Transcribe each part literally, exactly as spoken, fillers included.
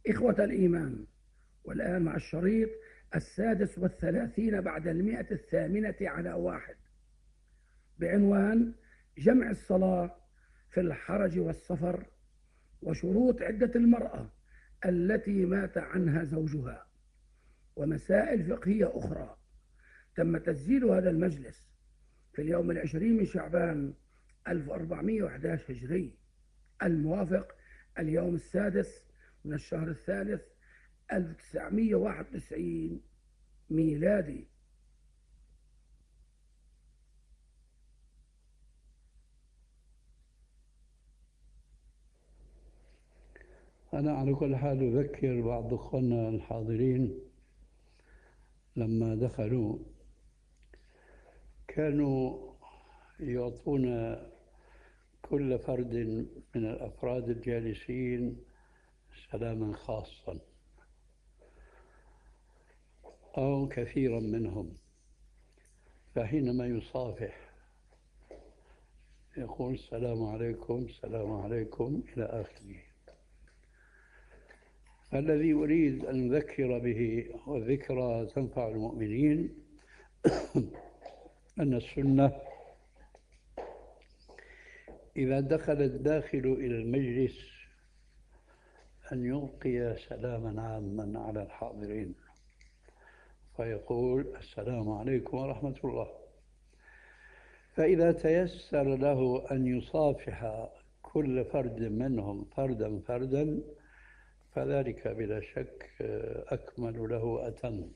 إخوة الإيمان، والآن مع الشريط السادس والثلاثين بعد المئة الثامنة على واحد، بعنوان جمع الصلاة في الحرج والسفر، وشروط عدة المرأة التي مات عنها زوجها، ومسائل فقهية أخرى. تم تسجيل هذا المجلس في اليوم العشرين من شعبان ألف وأربعمائة وأحد عشر هجري، الموافق اليوم السادس من الشهر الثالث ألف وتسعمائة وواحد وتسعين ميلادي. أنا على كل حال أذكر بعض أخواننا الحاضرين لما دخلوا كانوا يعطون كل فرد من الأفراد الجالسين سلاما خاصا أو كثيرا منهم، فحينما يصافح يقول السلام عليكم السلام عليكم إلى آخره. الذي أريد أن أذكر به والذكرى تنفع المؤمنين أن السنة إذا دخل الداخل إلى المجلس أن يلقي سلاما عاما على الحاضرين فيقول السلام عليكم ورحمة الله. فإذا تيسر له أن يصافح كل فرد منهم فردا فردا فذلك بلا شك أكمل له أتم.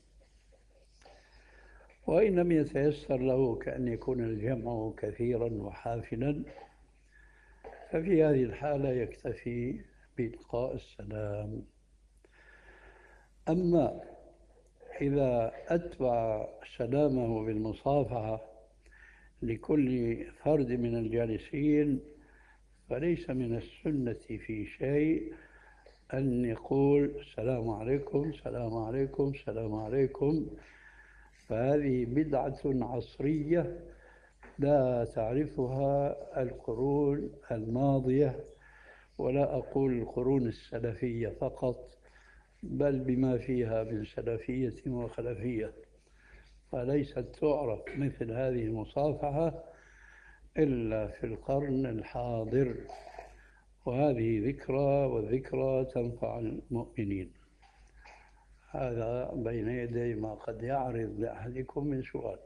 وإن لم يتيسر له كأن يكون الجمع كثيرا وحافلا ففي هذه الحالة يكتفي بإلقاء السلام. أما إذا أتبع سلامه بالمصافحة لكل فرد من الجالسين فليس من السنة في شيء أن يقول السلام عليكم السلام عليكم السلام عليكم، فهذه بدعة عصرية لا تعرفها القرون الماضية، ولا أقول القرون السلفية فقط بل بما فيها من سلفية وخلفية، فليست تعرف مثل هذه المصافحة إلا في القرن الحاضر، وهذه ذكرى والذكرى تنفع المؤمنين. هذا بين يدي ما قد يعرض لأحدكم من سؤال.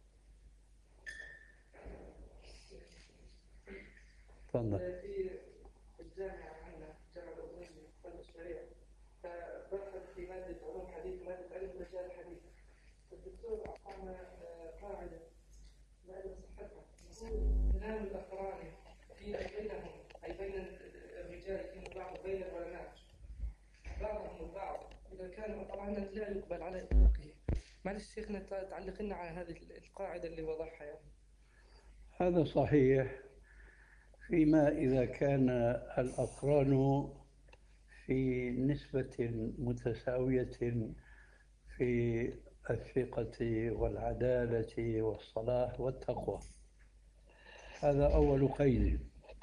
تفضل. في الجامعة عندنا جامعة الأردنية قلب الشريعة، فبحث في مادة علوم حديث ومادة علم رجال الحديث، فالدكتور أعطانا قاعدة بعد صحتها يقول كلام الأقران في بينهم أي بين الرجال فيما بعض بين العلماء بعضهم البعض إذا كانوا أقرانا لا يقبل على إطلاقه. معلش شيخنا تعلق لنا على هذه القاعدة اللي وضعها يعني. هذا صحيح فيما إذا كان الأقران في نسبة متساوية في الثقة والعدالة والصلاح والتقوى، هذا أول قيد.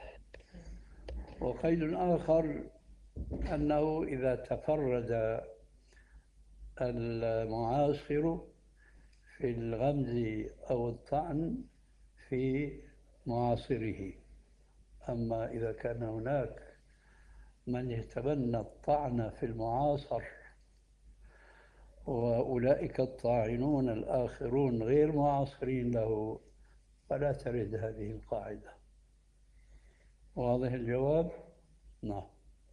وقيد آخر أنه إذا تفرد المعاصر في الغمز أو الطعن في معاصره، أما إذا كان هناك من يتبنى الطعن في المعاصر وأولئك الطاعنون الآخرون غير معاصرين له فلا ترد هذه القاعدة. واضح الجواب؟ نعم.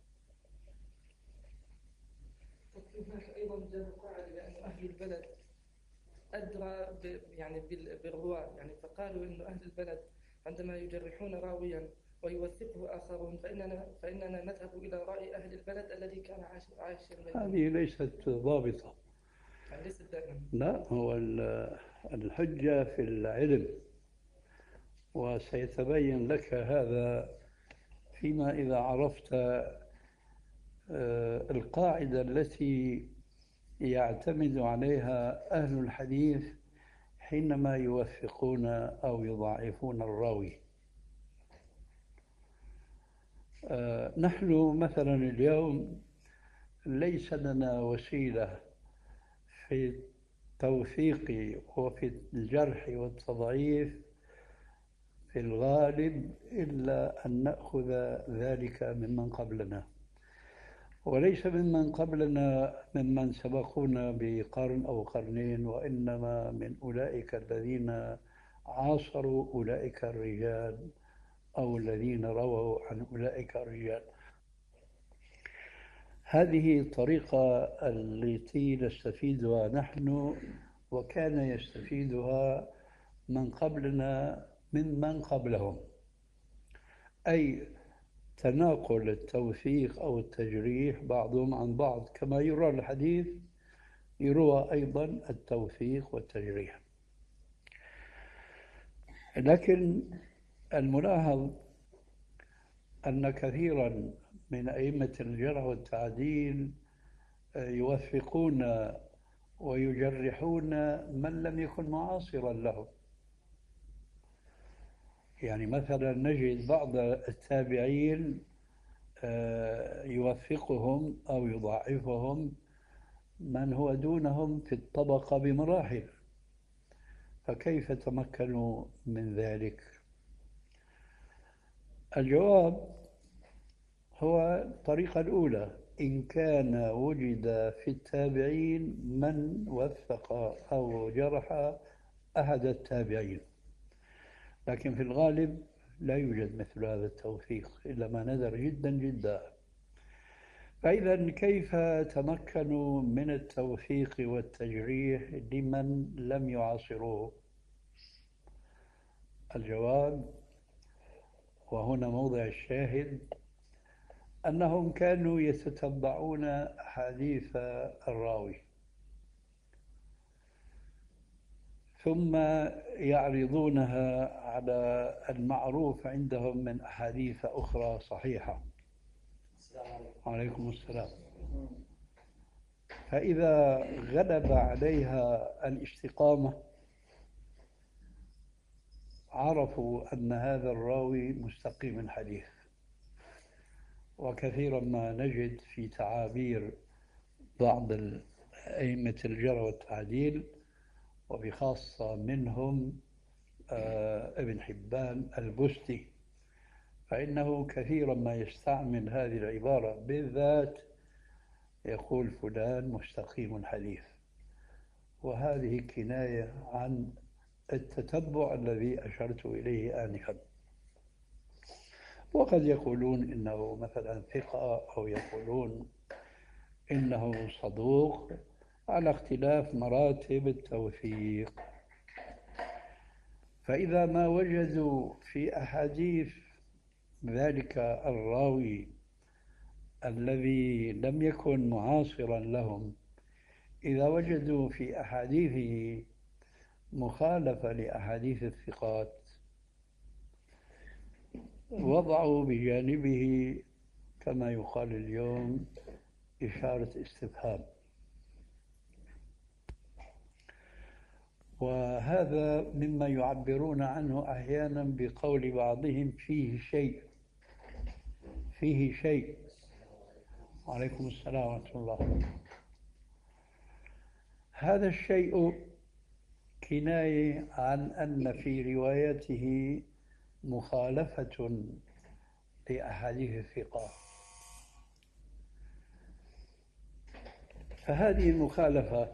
هناك أيضا جاء قاعدة لأن أهل البلد أدرى ب يعني بالرواة، يعني فقالوا إنه أهل البلد عندما يجرحون راويا ويوثقه آخرون فإننا فإننا نذهب إلى رأي أهل البلد الذي كان عايشا بينهم. هذه ليست ضابطة. يعني ليست دائما. لا، هو الحجة في العلم، وسيتبين لك هذا فيما إذا عرفت القاعدة التي يعتمد عليها أهل الحديث حينما يوثقون أو يضعفون الراوي. نحن مثلا اليوم ليس لنا وسيلة في التوثيق وفي الجرح والتضعيف في الغالب إلا أن نأخذ ذلك ممن قبلنا، وليس ممن قبلنا ممن سبقونا بقرن أو قرنين، وإنما من أولئك الذين عاصروا أولئك الرجال أو الذين رووا عن أولئك الرجال. هذه الطريقة التي نستفيدها نحن وكان يستفيدها من قبلنا ممن قبلهم، أي تناقل التوثيق أو التجريح بعضهم عن بعض، كما يروى الحديث يروى أيضا التوثيق والتجريح. لكن الملاحظ أن كثيرا من أئمة الجرح والتعديل يوثقون ويجرحون من لم يكن معاصرا لهم. يعني مثلا نجد بعض التابعين يوثقهم أو يضاعفهم من هو دونهم في الطبقة بمراحل، فكيف تمكنوا من ذلك؟ الجواب هو الطريقة الأولى: إن كان وجد في التابعين من وثق أو جرح أحد التابعين، لكن في الغالب لا يوجد مثل هذا التوثيق إلا ما نذر جدا جدا. فإذا كيف تمكنوا من التوثيق والتجريح لمن لم يعاصروه؟ الجواب، وهنا موضع الشاهد، أنهم كانوا يتتبعون أحاديث الراوي ثم يعرضونها على المعروف عندهم من أحاديث أخرى صحيحة. عليكم السلام. فإذا غلب عليها الاستقامة عرفوا أن هذا الراوي مستقيم الحديث. وكثيرا ما نجد في تعابير بعض أئمة الجرح والتعديل وبخاصة منهم ابن حبان البستي، فإنه كثيرا ما يستعمل هذه العبارة بالذات، يقول فلان مستقيم الحديث، وهذه كناية عن التتبع الذي أشرت إليه آنفا. وقد يقولون إنه مثلا ثقة أو يقولون إنه صدوق على اختلاف مراتب التوثيق. فإذا ما وجدوا في أحاديث ذلك الراوي الذي لم يكن معاصرا لهم، إذا وجدوا في أحاديثه مخالفة لأحاديث الثقات وضعوا بجانبه كما يقال اليوم إشارة استفهام. وهذا مما يعبرون عنه أحيانا بقول بعضهم فيه شيء فيه شيء. وعليكم السلام ورحمة الله. هذا الشيء كناية عن أن في روايته مخالفة لأحاديث الثقة، فهذه المخالفة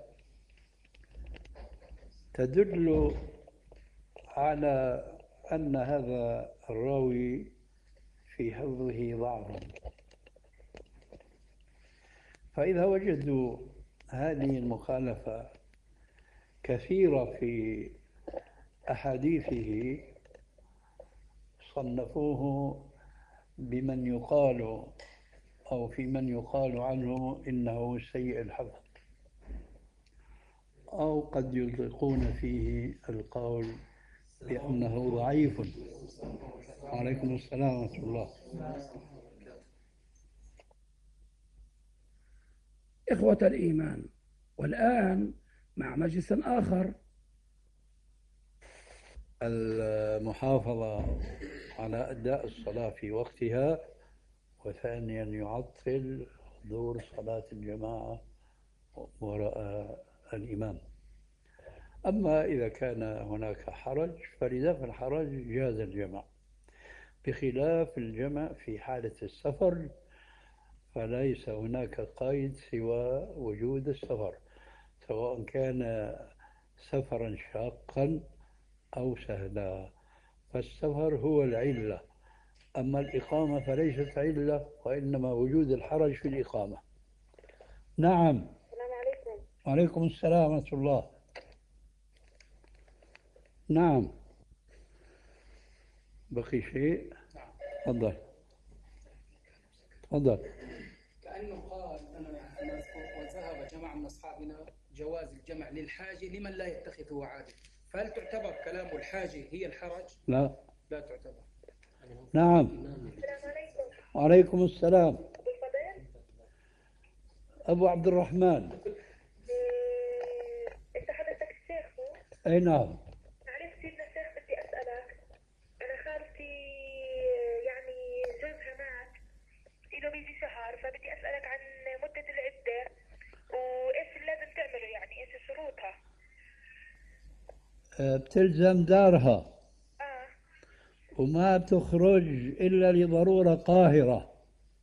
تدل على أن هذا الراوي في حفظه ضعف. فإذا وجدوا هذه المخالفة كثيرة في أحاديثه صنفوه بمن يقال أو في من يقال عنه إنه سيء الحفظ، أو قد يطلقون فيه القول بأنه ضعيف. وعليكم السلام ورحمة الله. إخوة الإيمان، والآن مع مجلس آخر. المحافظة على أداء الصلاة في وقتها، وثانيا يعطل حضور صلاة الجماعة وراء الإمام. أما إذا كان هناك حرج فلدفع الحرج جاز الجمع، بخلاف الجمع في حالة السفر فليس هناك قيد سوى وجود السفر، سواء كان سفرا شاقا أو سهلا، فالسفر هو العلة، أما الإقامة فليست علة، وإنما وجود الحرج في الإقامة. نعم. السلام عليكم. وعليكم السلام ورحمة الله. نعم. بقي شيء؟ تفضل تفضل. كأنه قال أنا أنا أذكر وذهب جماعة من أصحابنا جواز الجمع للحاجة لمن لا يتخذه عادة، فهل تعتبر كلام الحاجة هي الحرج؟ لا لا تعتبر. نعم. السلام عليكم. وعليكم السلام. أبو الفضيل. أبو عبد الرحمن. إيه، أنت حضرتك الشيخ هو؟ أي نعم. معلش سيدنا الشيخ بدي أسألك، أنا خالتي يعني جوزها مات إله بيجي شهر، فبدي أسألك عن مدة العدة وإيش اللي لازم تعمله، يعني إيش شروطها؟ أه، بتلزم دارها آه. وما بتخرج إلا لضرورة قاهرة.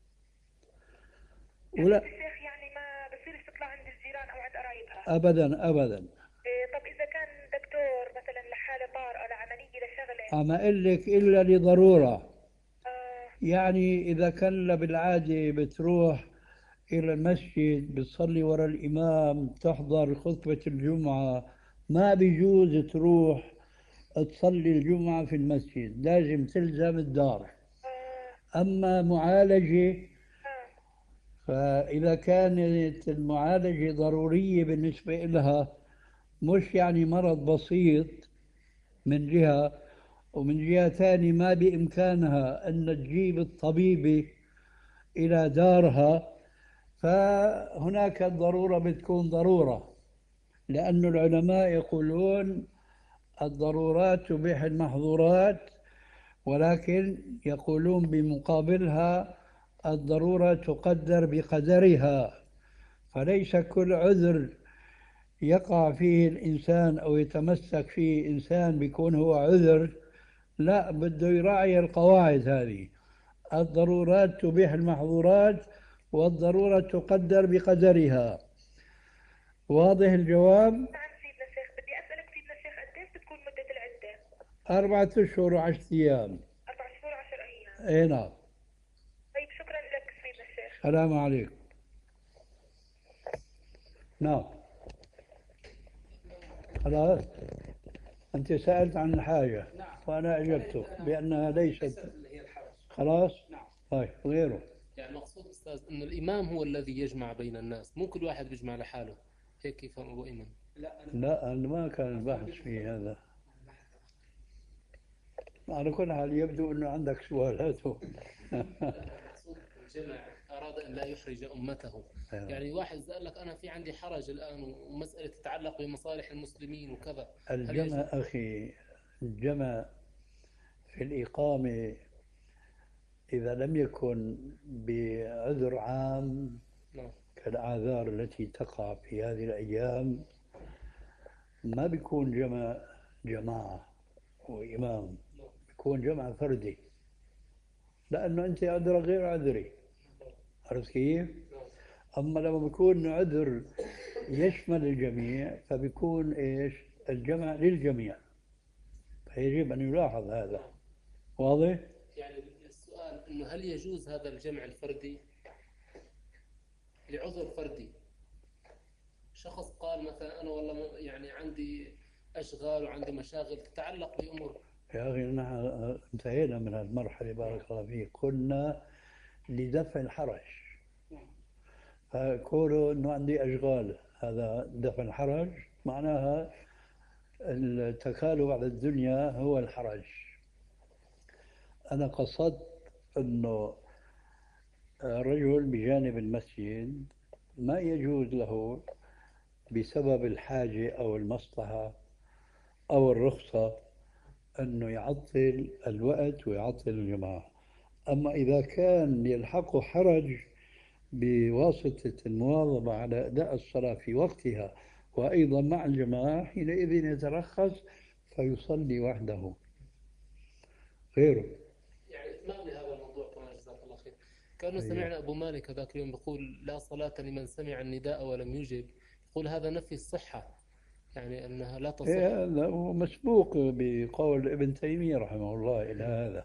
ولا الشيخ يعني ما بصيرش تطلع عند الجيران أو عند قرايبها؟ أبدا أبدا. إيه، طب إذا كان دكتور مثلا لحالة طارئة لعملية لشغلة؟ أما أقول لك إلا لضرورة، آه. يعني إذا كان بالعادة بتروح إلى المسجد بتصلي وراء الإمام تحضر خطبة الجمعة، ما بيجوز تروح تصلي الجمعة في المسجد، لازم تلزم الدار. آه. أما معالجة آه. فإذا كانت المعالجة ضرورية بالنسبة لها، مش يعني مرض بسيط من جهة، ومن جهة ثانية ما بإمكانها أن تجيب الطبيبة إلى دارها، فهناك الضرورة بتكون ضرورة، لأن العلماء يقولون الضرورات تبيح المحظورات، ولكن يقولون بمقابلها الضرورة تقدر بقدرها، فليس كل عذر يقع فيه الإنسان أو يتمسك فيه إنسان بيكون هو عذر، لا، بده يراعي القواعد هذه، الضرورات تبيح المحظورات والضرورة تقدر بقدرها. واضح الجواب؟ نعم سيدنا الشيخ، بدي أسألك سيدنا الشيخ قديش بتكون مدة العدة؟ أربعة أشهر وعشرة أيام. أربع شهور عشر أيام. أي نعم. طيب شكرا لك سيدنا الشيخ. السلام عليكم. نعم. خلاص، أنت سألت عن الحاجة وأنا أجبتك بأنها ليست. اللي هي الحرج. خلاص؟ نعم. طيب غيره. يعني المقصود أستاذ أنه الإمام هو الذي يجمع بين الناس، مو كل واحد بيجمع لحاله، هيك كيف هو إمام. لا أنا لا، أنا ما كان البحث في هذا. على كل حال يبدو أنه عندك سؤالات. المقصود الجمع أراد أن لا يحرج أمته. يعني واحد قال لك أنا في عندي حرج الآن ومسألة تتعلق بمصالح المسلمين وكذا. الجمع أخي، الجمع في الإقامة إذا لم يكن بعذر عام نعم. كالأعذار التي تقع في هذه الأيام ما بيكون جمع جماعة وإمام، بيكون جمع فردي، لأنه أنت عذرك غير عذري. عرفت كيف؟ أما لما بيكون عذر يشمل الجميع فبيكون إيش؟ الجمع للجميع، فيجب أن يلاحظ هذا. واضح؟ يعني السؤال أنه هل يجوز هذا الجمع الفردي لعذر فردي؟ شخص قال مثلا أنا والله يعني عندي أشغال وعندي مشاغل تتعلق بأمور. يا أخي نحن انتهينا من المرحلة بارك الله فيك، كنا لدفع الحرج، فكونه أنه عندي أشغال هذا دفع الحرج، معناها التكالب على الدنيا هو الحرج. أنا قصدت أنه رجل بجانب المسجد ما يجوز له بسبب الحاجة أو المصلحة أو الرخصة أنه يعطل الوقت ويعطل الجماعة. أما إذا كان يلحقه حرج بواسطة المواظبة على أداء الصلاة في وقتها وأيضا مع الجماعة، حينئذ يترخص فيصلي وحده غيره. يعني إتمام لهذا الموضوع كمان، جزاك الله خير. كانوا أيوه. سمعنا أبو مالك ذاك اليوم يقول لا صلاة لمن سمع النداء ولم يجب، يقول هذا نفي الصحة، يعني أنها لا تصح. إيه، هذا هو مسبوق بقول ابن تيمية رحمه الله إلى هذا،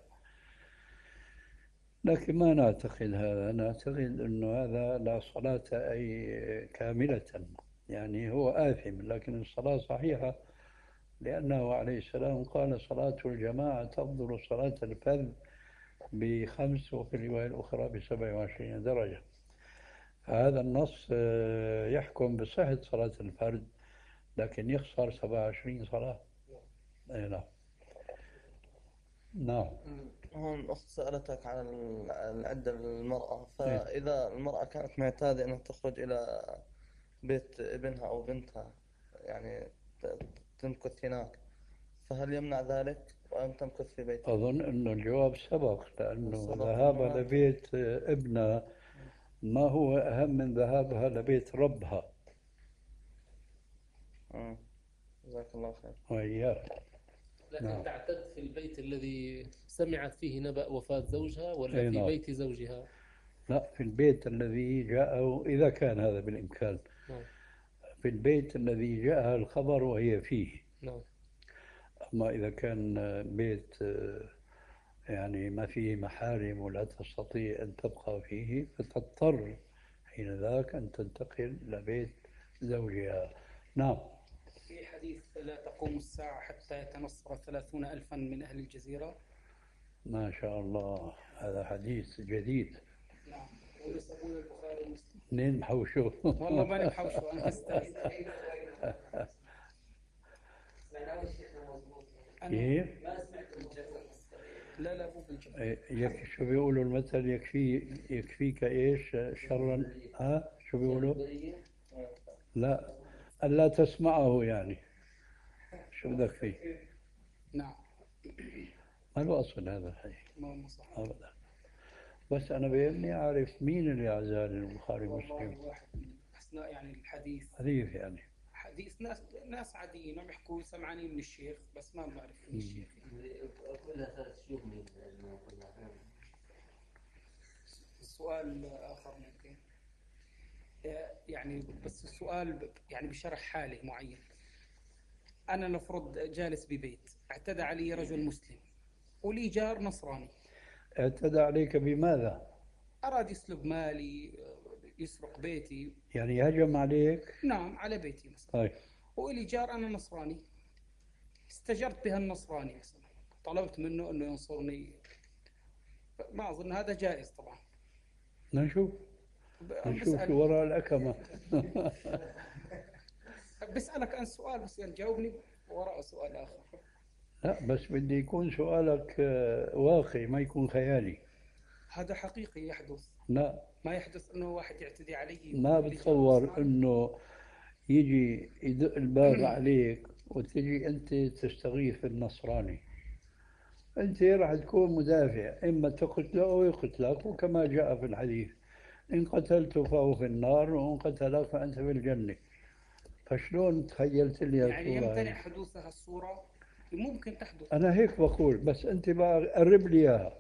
لكن ما نعتقد هذا. نعتقد أنه هذا لا صلاة أي كاملة، يعني هو آثم لكن الصلاة صحيحة، لأنه عليه السلام قال صلاة الجماعة تفضل صلاة الفذ بخمس، وفي الرواية الأخرى بسبع وعشرين درجة. هذا النص يحكم بصحة صلاة الفرد، لكن يخسر سبع وعشرين صلاة. أي نعم. نعم. هون أخت سألتك عن العدة للمرأة، فإذا المرأة كانت معتادة أنها تخرج إلى بيت ابنها أو بنتها، يعني تمكث هناك، فهل يمنع ذلك وأن تمكث في بيتها؟ أظن أنه الجواب سبق، لأنه سبق ذهابها المرأة. لبيت ابنها ما هو أهم من ذهابها لبيت ربها. آه. جزاك الله خير. وإياك. لكن نعم. تعتد في البيت الذي سمعت فيه نبأ وفاة زوجها ولا أي في نعم. بيت زوجها؟ لا، في البيت الذي جاءه إذا كان هذا بالإمكان. نعم. في البيت الذي جاءها الخبر وهي فيه. نعم. أما إذا كان بيت يعني ما فيه محارم ولا تستطيع أن تبقى فيه، فتضطر حين ذاك أن تنتقل لبيت زوجها. نعم. في حديث لا تقوم الساعة حتى يتنصر ثلاثون ألفا من أهل الجزيرة. ما شاء الله، هذا حديث جديد. نعم. ويسألون البخاري ومسلم. منين محوشه؟ والله ماني محوشه، أنا أستاذ. كيف؟ لا لا مو بالجمع. يك شو بيقولوا المثل؟ يكفي يكفيك ايش شرا؟ ها شو بيقولوا؟ لا، ألا تسمعه يعني. شو بدك فيه؟ نعم. ما له أصل هذا الحديث. ما صح. أبدا. بس أنا بيهمني أعرف مين اللي عزال البخاري ومسلم. واحد من أثناء يعني الحديث. حديث يعني. حديث ناس ناس عاديين عم يحكوا سمعانين من الشيخ، بس ما بعرف من الشيخ. السؤال آخر ممكن يعني، بس السؤال يعني بشرح حالي معين. أنا نفرض جالس ببيت، اعتدى علي رجل مسلم ولي جار نصراني. اعتدى عليك بماذا؟ أراد يسلب مالي، يسرق بيتي. يعني هجم عليك؟ نعم، على بيتي مثلا. طيب. ولي جار أنا نصراني، استجرت بها النصراني مثلا، طلبت منه أنه ينصرني، ما أظن هذا جائز طبعا. نشوف نشوف بسأل... وراء الأكمة. بسألك عن سؤال بس يعني جاوبني وراء سؤال آخر. لا بس بدي يكون سؤالك واقعي ما يكون خيالي. هذا حقيقي يحدث. لا ما يحدث انه واحد يعتدي علي. ما بتصور انه يجي يدق الباب عليك وتجي انت تستغيث النصراني، انت راح تكون مدافع، اما تقتله او يقتلك، وكما جاء في الحديث ان قتلته فهو في النار وان قتلك فانت في الجنه. فشلون تخيلت لي يعني يمتنع حدوث هالصوره؟ ممكن تحدث. انا هيك بقول، بس انت بقى قرب لي اياها.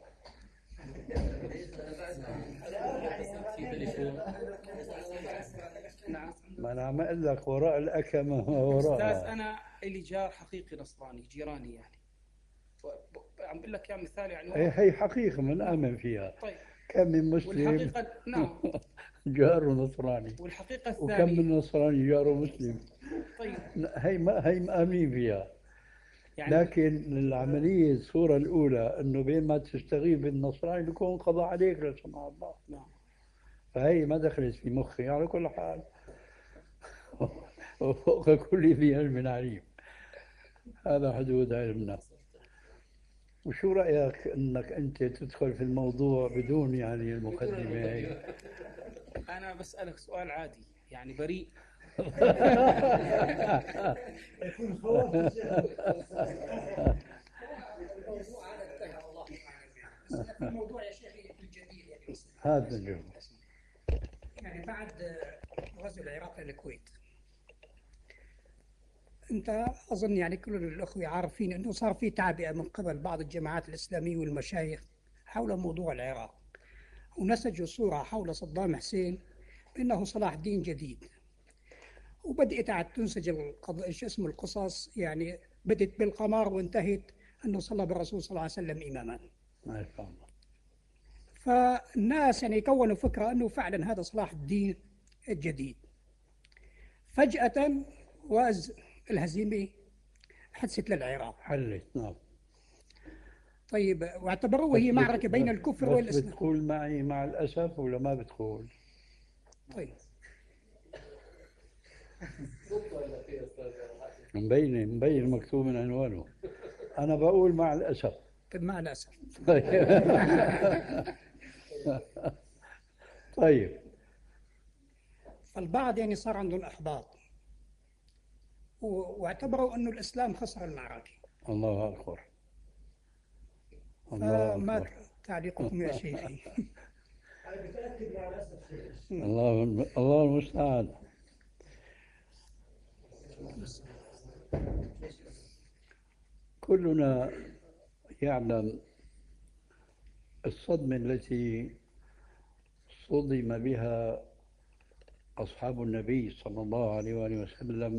نعم. ما انا عم اقول لك وراء الاكمه وراء. استاذ انا لي جار حقيقي نصراني، جيراني يعني. عم بقول لك يا مثال يعني. هي هي حقيقه من امن فيها. طيب. كم من مسلم والحقيقه نعم. جاره نصراني. والحقيقه الثانيه. وكم من نصراني جاره مسلم. طيب. هي ما هي مآمين فيها. يعني لكن العملية الصورة الأولى إنه بين ما تستغيث بالنصراني بيكون قضاء عليك لا سمح الله. نعم. فهي ما دخلت في مخي على كل حال. وفوق كل ذي علم عليم. هذا حدود علمنا. وشو رأيك إنك أنت تدخل في الموضوع بدون يعني المقدمة هي؟ أنا بسألك سؤال عادي يعني بريء. الموضوع يا شيخ الجديد يعني. هذا الجو. يعني بعد غزو العراق للكويت، أنت أظن يعني كل الأخوة عارفين أنه صار في تعبئة من قبل بعض الجماعات الإسلامية والمشايخ حول موضوع العراق، ونسجوا صورة حول صدام حسين إنه صلاح الدين جديد، وبدأت عاد تنسج القض... شو اسمه القصص، يعني بدت بالقمر وانتهت أنه صلى بالرسول صلى الله عليه وسلم إماما. ما شاء الله. فالناس يعني كونوا فكرة أنه فعلا هذا صلاح الدين الجديد. فجأة وأز الهزيمة حدثت للعراق. حلت نعم. طيب، واعتبروه هي معركة بين الكفر بس والإسلام. بتقول معي مع الأسف ولا ما بتقول؟ طيب مبين مبين مكتوب من عنوانه. أنا بقول مع الأسف. طيب مع الأسف. طيب. فالبعض يعني صار عندهم إحباط و- واعتبروا أنه الإسلام خسر المعركة. الله أكبر. الله فما أكبر. تعليقكم يا شيخي؟ الله الله المستعان. كلنا يعلم الصدمة التي صدم بها أصحاب النبي صلى الله عليه وآله وسلم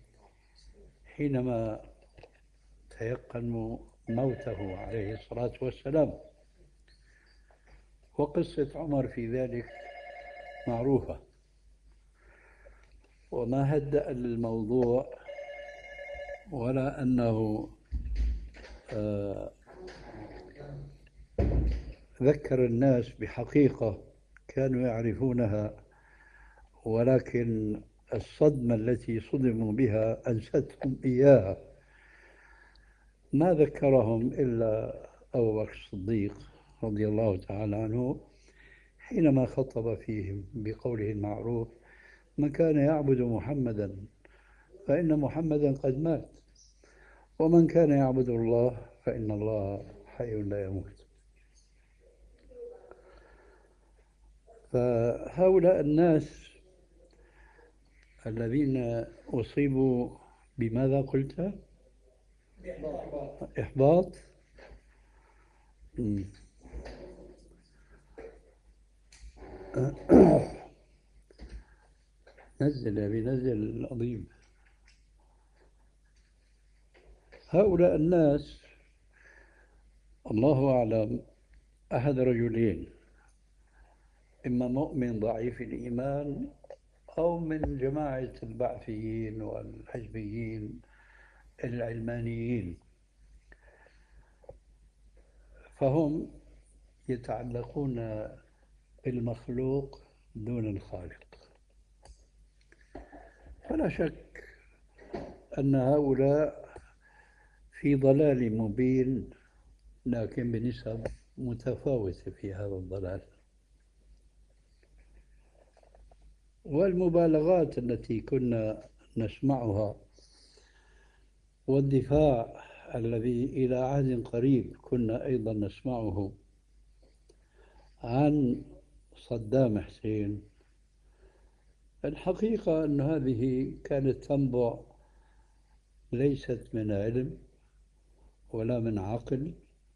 حينما تيقنوا موته عليه الصلاة والسلام. وقصة عمر في ذلك معروفة، وما هدأ الموضوع ولا أنه آه ذكر الناس بحقيقة كانوا يعرفونها، ولكن الصدمة التي صدموا بها أنستهم إياها. ما ذكرهم إلا أبو بكر الصديق رضي الله تعالى عنه حينما خطب فيهم بقوله المعروف: من كان يعبد محمدا فإن محمدا قد مات، ومن كان يعبد الله فإن الله حي لا يموت. فهؤلاء الناس الذين أصيبوا بماذا قلت؟ إحباط. مم. نزل يا أبي نزل العظيم. هؤلاء الناس الله أعلم أحد رجلين: إما مؤمن ضعيف الإيمان، أو من جماعة البعثيين والحزبيين العلمانيين، فهم يتعلقون بالمخلوق دون الخالق. فلا شك أن هؤلاء في ضلال مبين، لكن بنسب متفاوتة في هذا الضلال. والمبالغات التي كنا نسمعها والدفاع الذي إلى عهد قريب كنا أيضا نسمعه عن صدام حسين، الحقيقة أن هذه كانت تنبع ليست من علم ولا من عقل،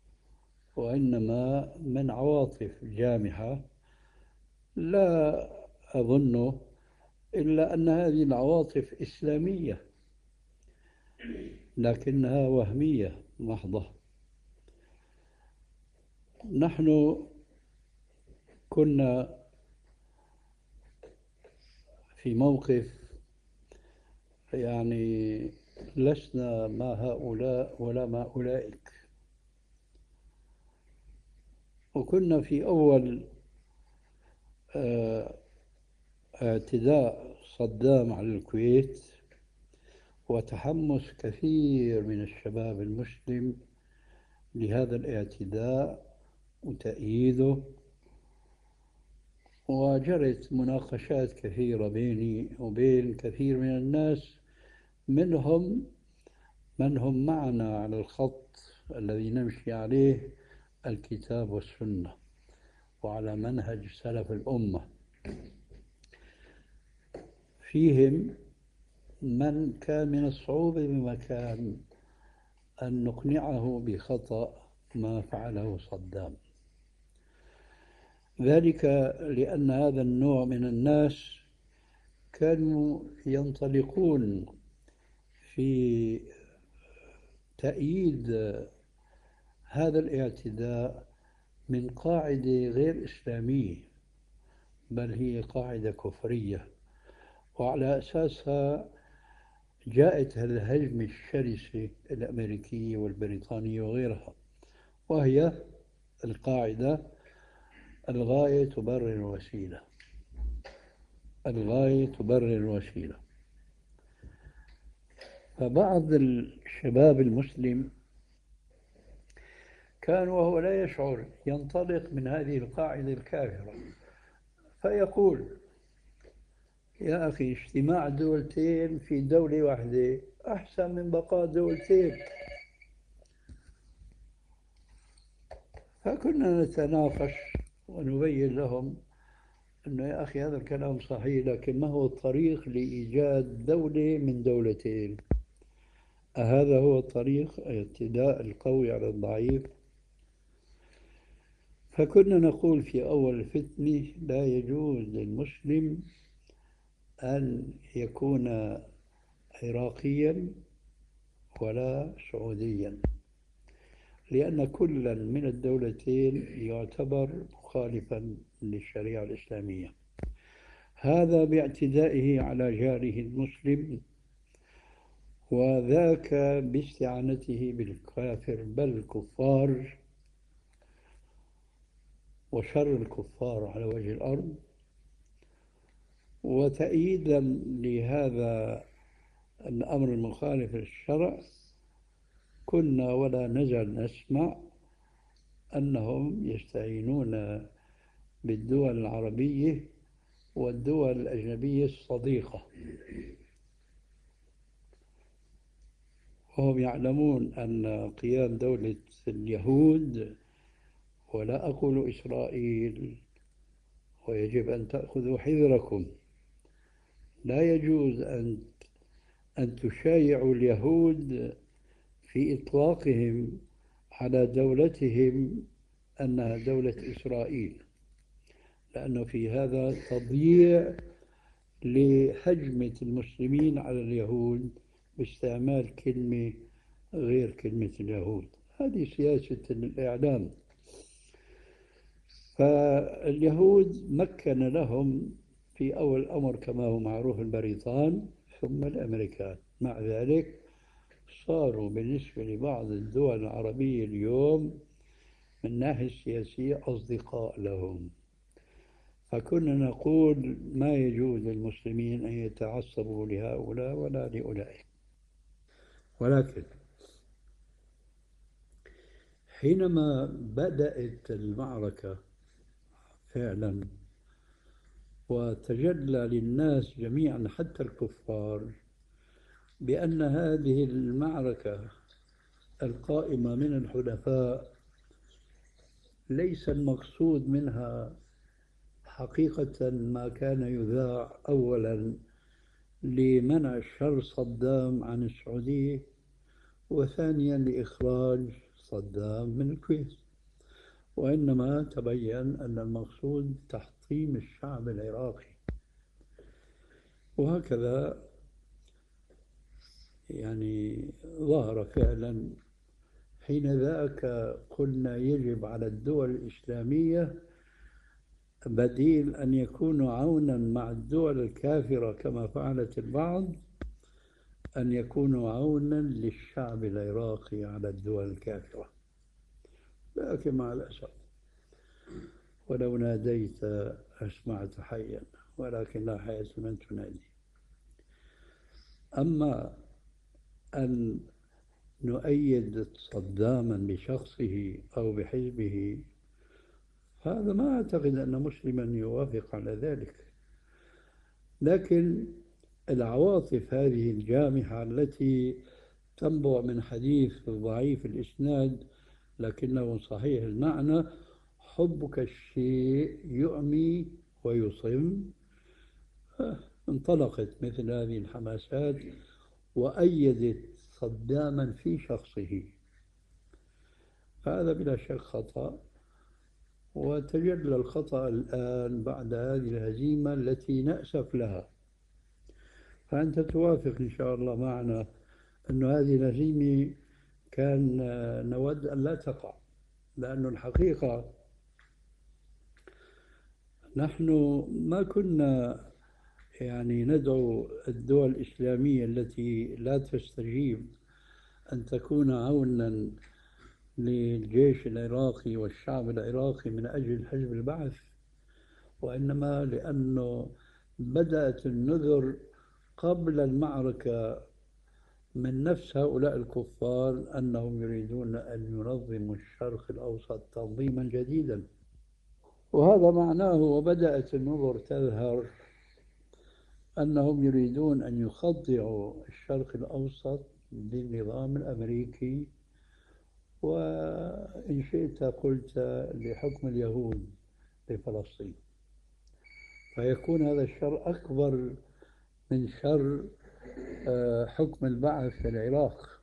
وإنما من عواطف جامحة. لا أظن إلا أن هذه العواطف إسلامية، لكنها وهمية محضة. نحن كنا في موقف يعني لسنا ما هؤلاء ولا ما أولئك، وكنا في أول اعتداء صدام على الكويت وتحمس كثير من الشباب المسلم لهذا الاعتداء وتأييده، وجرت مناقشات كثيرة بيني وبين كثير من الناس، منهم من هم معنا على الخط الذي نمشي عليه الكتاب والسنة وعلى منهج سلف الأمة. فيهم من كان من الصعوبة بمكان أن نقنعه بخطأ ما فعله صدام، ذلك لأن هذا النوع من الناس كانوا ينطلقون في تأييد هذا الاعتداء من قاعدة غير إسلامية، بل هي قاعدة كفرية، وعلى أساسها جاءت الهجمة الشرسة الأمريكية والبريطانية وغيرها، وهي القاعدة الغاية تبرر الوسيلة. الغاية تبرر الوسيلة. فبعض الشباب المسلم كان وهو لا يشعر ينطلق من هذه القاعدة الكافرة، فيقول: يا أخي، اجتماع دولتين في دولة واحدة أحسن من بقاء دولتين. فكنا نتناقش ونبين لهم أنه يا أخي هذا الكلام صحيح، لكن ما هو الطريق لإيجاد دولة من دولتين؟ أهذا هو الطريق، اعتداء القوي على الضعيف؟ فكنا نقول في أول الفتنة: لا يجوز للمسلم أن يكون عراقيا ولا سعوديا، لأن كلا من الدولتين يعتبر مخالفا للشريعة الإسلامية، هذا باعتدائه على جاره المسلم، وذاك باستعانته بالكافر بل الكفار وشر الكفار على وجه الأرض. وتأييدا لهذا الأمر المخالف للشرع كنا ولا نزال نسمع أنهم يستعينون بالدول العربية والدول الأجنبية الصديقة، وهم يعلمون أن قيام دولة اليهود، ولا أقول إسرائيل، ويجب أن تأخذوا حذركم، لا يجوز أن أن تشايعوا اليهود في إطلاقهم على دولتهم أنها دولة إسرائيل، لأنه في هذا تضييع لهجمة المسلمين على اليهود باستعمال كلمة غير كلمة اليهود. هذه سياسة الإعلام. فاليهود مكن لهم في أول الأمر كما هو معروف البريطان ثم الأمريكان، مع ذلك صاروا بالنسبة لبعض الدول العربية اليوم من الناحية السياسية أصدقاء لهم. فكنا نقول ما يجوز للمسلمين أن يتعصبوا لهؤلاء ولا لأولئك، ولكن حينما بدأت المعركة فعلا وتجلى للناس جميعا حتى الكفار بأن هذه المعركة القائمة من الحلفاء ليس المقصود منها حقيقة ما كان يذاع أولا لمنع شر صدام عن السعودية، وثانيا لإخراج صدام من الكويت، وإنما تبين أن المقصود تحطيم الشعب العراقي. وهكذا يعني ظهر فعلا. حين ذاك قلنا يجب على الدول الإسلامية بديل أن يكونوا عونا مع الدول الكافرة كما فعلت البعض، أن يكونوا عونا للشعب العراقي على الدول الكافرة. لكن مع الأسف ولو ناديت أسمعت حيا، ولكن لا حياة من تنادي. أما أن نؤيد صداما بشخصه أو بحزبه، هذا ما أعتقد أن مسلما يوافق على ذلك. لكن العواطف هذه الجامحة التي تنبع من حديث ضعيف الإسناد لكنه صحيح المعنى: حبك الشيء يعمي ويصم، انطلقت مثل هذه الحماسات وأيدت صداما في شخصه. هذا بلا شك خطأ، وتجلى الخطأ الآن بعد هذه الهزيمة التي نأسف لها. فأنت توافق إن شاء الله معنا أن هذه الهزيمة كان نود أن لا تقع، لأن الحقيقة نحن ما كنا يعني ندعو الدول الإسلامية التي لا تستجيب أن تكون عونا للجيش العراقي والشعب العراقي من أجل حزب البعث، وإنما لأنه بدأت النذر قبل المعركة من نفس هؤلاء الكفار أنهم يريدون أن ينظموا الشرق الأوسط تنظيما جديدا، وهذا معناه وبدأت النذر تظهر أنهم يريدون أن يخضعوا الشرق الأوسط للنظام الأمريكي، وإن شئت قلت لحكم اليهود لفلسطين، فيكون هذا الشر أكبر من شر حكم البعث في العراق.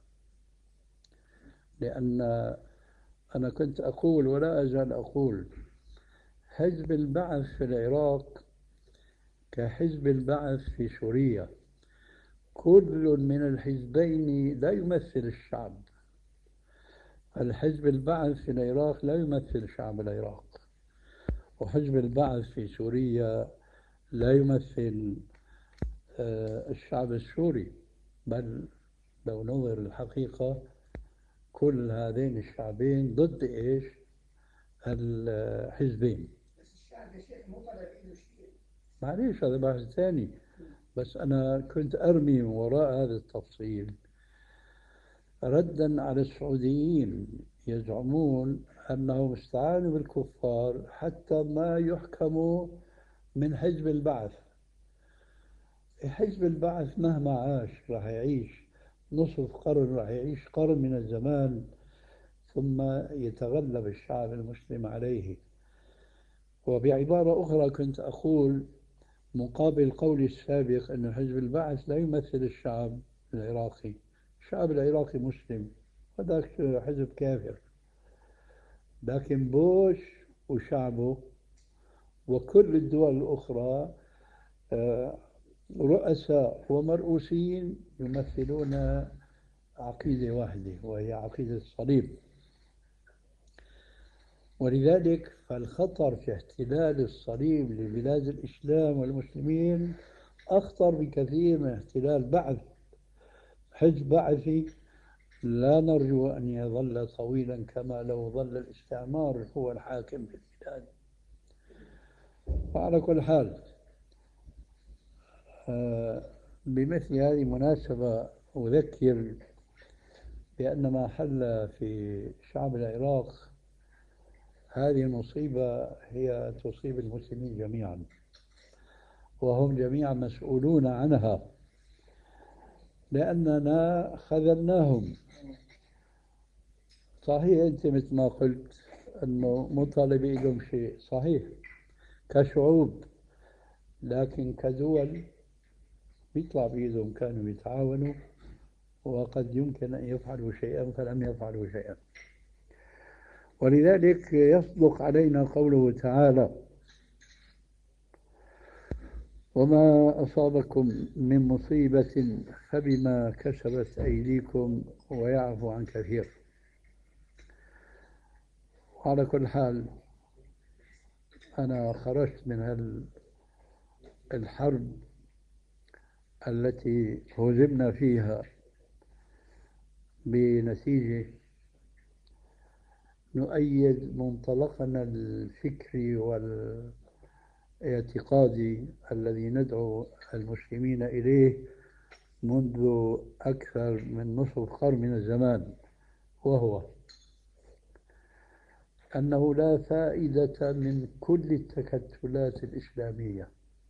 لأن أنا كنت أقول ولا أزال أقول حزب البعث في العراق كحزب البعث في سوريا، كل من الحزبين لا يمثل الشعب. الحزب البعث في العراق لا يمثل شعب العراق، وحزب البعث في سوريا لا يمثل الشعب السوري، بل لو نظر الحقيقة كل هذين الشعبين ضد إيش؟ الحزبين. بس الشعب يا شيخ مو طلب إنه شيء. معليش هذا بحث ثاني، بس أنا كنت أرمي وراء هذا التفصيل ردا على السعوديين يزعمون أنهم استعانوا بالكفار حتى ما يحكموا من حزب البعث. حزب البعث مهما عاش راح يعيش نصف قرن، راح يعيش قرن من الزمان ثم يتغلب الشعب المسلم عليه. وبعبارة أخرى كنت أقول مقابل قولي السابق أن حزب البعث لا يمثل الشعب العراقي، الشعب العراقي مسلم، هذاك حزب كافر، لكن بوش وشعبه وكل الدول الأخرى رؤساء ومرؤوسين يمثلون عقيدة واحدة وهي عقيدة الصليب. ولذلك فالخطر في احتلال الصليب لبلاد الإسلام والمسلمين أخطر بكثير من احتلال بعث حزب بعثي لا نرجو أن يظل طويلا كما لو ظل الاستعمار هو الحاكم في البلاد. وعلى كل حال بمثل هذه المناسبة أذكر بأن ما حل في شعب العراق هذه المصيبة هي تصيب المسلمين جميعا، وهم جميعا مسؤولون عنها، لأننا خذلناهم. صحيح أنت مثل ما قلت أنه مطالب لهم شيء صحيح كشعوب، لكن كدول بيطلع بإيدهم كانوا يتعاونوا، وقد يمكن أن يفعلوا شيئا فلم يفعلوا شيئا. ولذلك يصدق علينا قوله تعالى: وما أصابكم من مصيبة فبما كسبت أيديكم ويعفو عن كثير. وعلى كل حال أنا خرجت من الحرب التي هزمنا فيها بنتيجة نؤيد منطلقنا الفكري والاعتقادي الذي ندعو المسلمين إليه منذ أكثر من نصف قرن من الزمان، وهو أنه لا فائدة من كل التكتلات الإسلامية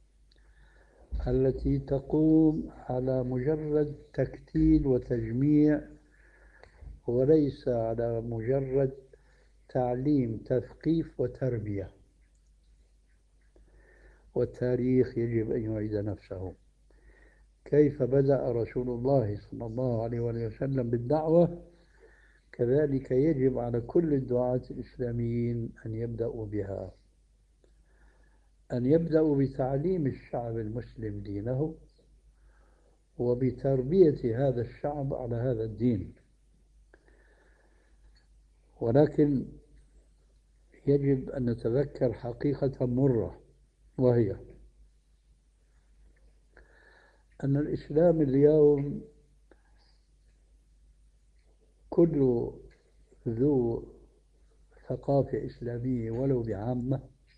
التي تقوم على مجرد تكتيل وتجميع وليس على مجرد تعليم تثقيف وتربية. والتاريخ يجب أن يعيد نفسه. كيف بدأ رسول الله صلى الله عليه وسلم بالدعوة، كذلك يجب على كل الدعاة الإسلاميين أن يبدأوا بها، أن يبدأوا بتعليم الشعب المسلم دينه وبتربية هذا الشعب على هذا الدين. ولكن يجب أن نتذكر حقيقة مرة، وهي أن الإسلام اليوم كل ذو ثقافة إسلامية ولو بعامة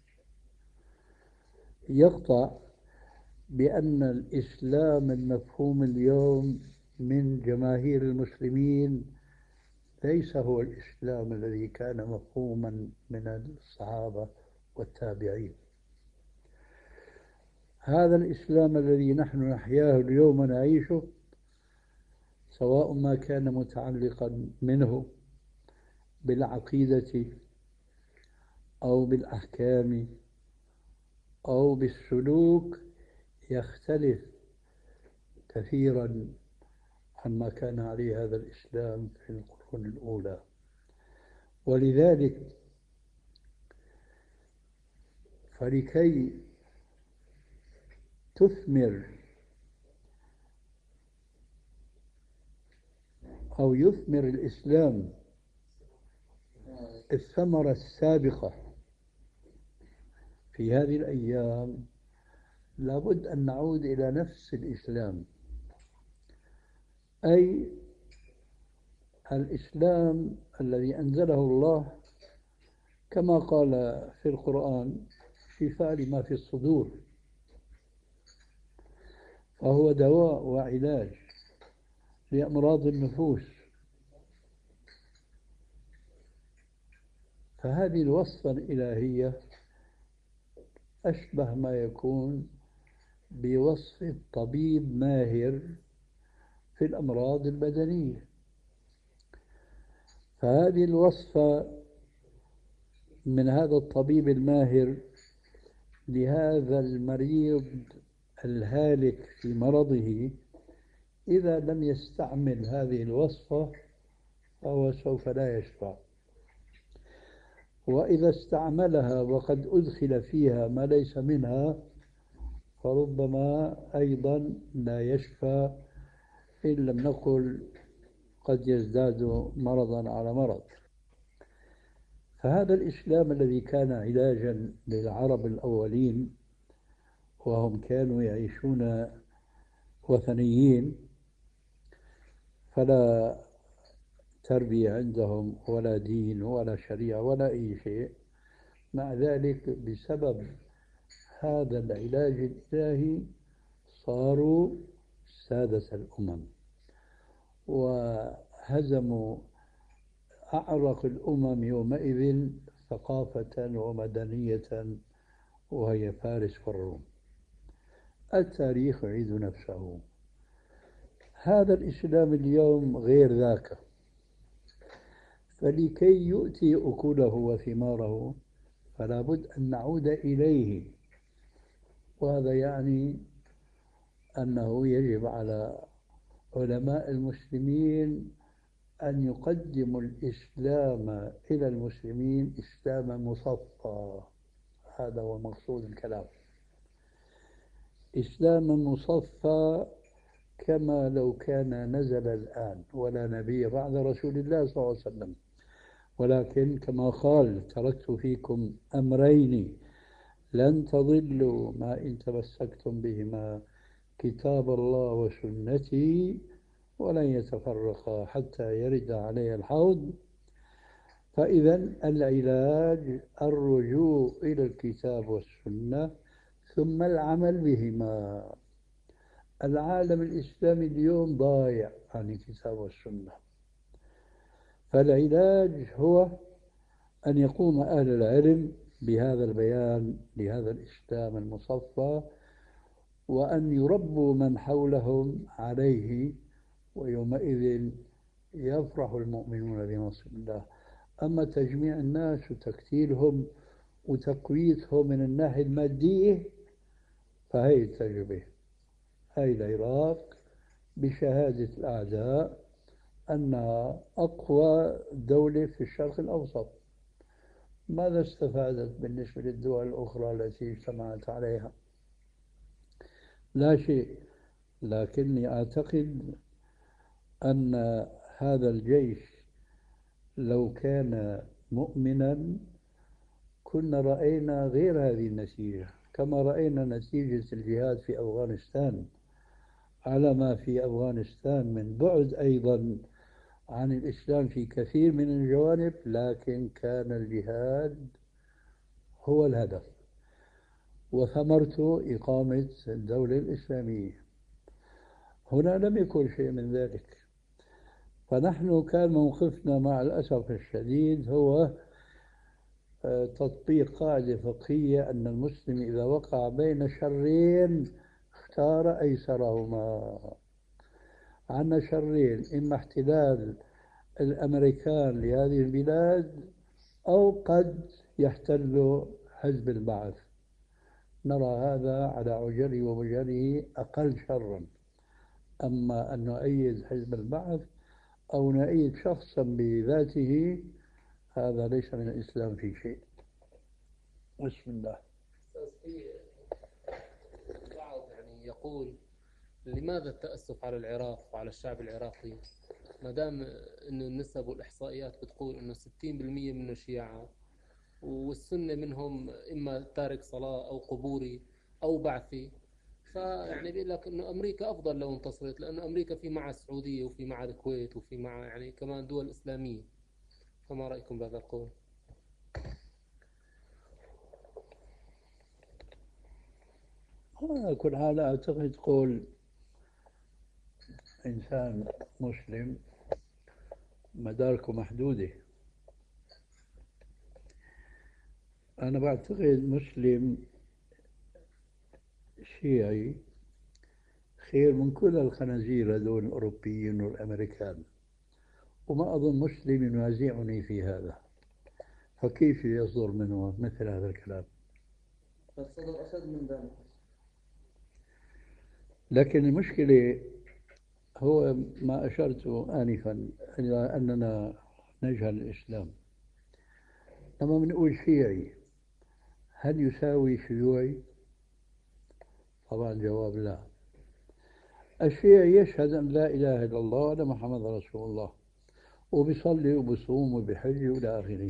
يقطع بأن الإسلام المفهوم اليوم من جماهير المسلمين ليس هو الإسلام الذي كان مفهوما من الصحابة والتابعين. هذا الإسلام الذي نحن نحياه اليوم ونعيشه، سواء ما كان متعلقا منه بالعقيدة أو بالأحكام أو بالسلوك، يختلف كثيرا عما كان عليه هذا الإسلام في القرون الأولى. ولذلك فلكي تثمر أو يثمر الإسلام الثمرة السابقة في هذه الأيام، لابد أن نعود إلى نفس الإسلام، أي الإسلام الذي أنزله الله كما قال في القرآن: شفاء لما في الصدور، فهو دواء وعلاج لأمراض النفوس. فهذه الوصفة الإلهية أشبه ما يكون بوصفة طبيب ماهر في الأمراض البدنية. فهذه الوصفة من هذا الطبيب الماهر لهذا المريض الهالك في مرضه، إذا لم يستعمل هذه الوصفة فهو سوف لا يشفى، وإذا استعملها وقد أدخل فيها ما ليس منها فربما أيضا لا يشفى، إن لم نقل قد يزداد مرضا على مرض. فهذا الإسلام الذي كان علاجا للعرب الأولين، وهم كانوا يعيشون وثنيين، فلا تربية عندهم ولا دين ولا شريعة ولا أي شيء، مع ذلك بسبب هذا العلاج الإلهي صاروا سادة الأمم وهزموا أعرق الأمم يومئذ ثقافة ومدنية، وهي فارس والروم. التاريخ يعيد نفسه. هذا الإسلام اليوم غير ذاك، فلكي يؤتي أكله وثماره فلا بد أن نعود إليه. وهذا يعني أنه يجب على علماء المسلمين أن يقدموا الإسلام إلى المسلمين إسلاما مصفى. هذا هو مقصود الكلام، إسلاما مصفى كما لو كان نزل الآن، ولا نبي بعد رسول الله صلى الله عليه وسلم. ولكن كما قال: تركت فيكم أمرين لن تضلوا ما إن تمسكتم بهما، كتاب الله وسنتي، ولن يتفرقا حتى يرد علي الحوض. فإذا العلاج الرجوع إلى الكتاب والسنة ثم العمل بهما. العالم الإسلامي اليوم ضايع عن الكتاب والسنة، فالعلاج هو أن يقوم أهل العلم بهذا البيان لهذا الإسلام المصفى، وأن يربوا من حولهم عليه، ويومئذ يفرح المؤمنون بنصر الله. أما تجميع الناس وتكتيلهم وتقويتهم من الناحية المادية فهي التجربة، هاي العراق بشهادة الأعداء أنها أقوى دولة في الشرق الأوسط. ماذا استفادت بالنسبة للدول الأخرى التي اجتمعت عليها؟ لا شيء. لكني أعتقد أن هذا الجيش لو كان مؤمنا كنا رأينا غير هذه النتيجة، كما رأينا نتيجة الجهاد في أفغانستان، على ما في أفغانستان من بعد أيضا عن الإسلام في كثير من الجوانب، لكن كان الجهاد هو الهدف وثمرته إقامة الدولة الإسلامية. هنا لم يكن شيء من ذلك، فنحن كان موقفنا مع الأسف الشديد هو تطبيق قاعدة فقهية أن المسلم إذا وقع بين شرين اختار أيسرهما. عندنا شرين، إما احتلال الأمريكان لهذه البلاد أو قد يحتل حزب البعث. نرى هذا على عجله ومجله أقل شرا. أما أن نؤيد حزب البعث أو نؤيد شخصا بذاته هذا ليس من الإسلام في شيء. بسم الله. في بعض يعني يقول لماذا التأسف على العراق وعلى الشعب العراقي ما دام انه النسب والاحصائيات بتقول انه ستين بالمئة منه شيعة والسنة منهم اما تارك صلاة او قبوري او بعثي، فيعني بيقول لك انه امريكا افضل لو انتصرت، لانه امريكا في مع السعودية وفي مع الكويت وفي مع يعني كمان دول اسلامية. فما رأيكم بهذا القول؟ على كل حال أعتقد قول إنسان مسلم مداركه محدودة. أنا بعتقد مسلم شيعي خير من كل الخنازير هذول الأوروبيين والأمريكان، وما أظن مسلم ينازعني في هذا، فكيف يصدر منه مثل هذا الكلام؟ فالصدر أشد من ذلك. لكن المشكلة هو ما أشرت آنفا إلى أننا نجهل الإسلام. لما بنقول شيعي هل يساوي شيوعي؟ طبعا الجواب لا. الشيعي يشهد أن لا إله إلا الله وأن محمد رسول الله، وبيصلي وبصوم وبحج وإلى آخره.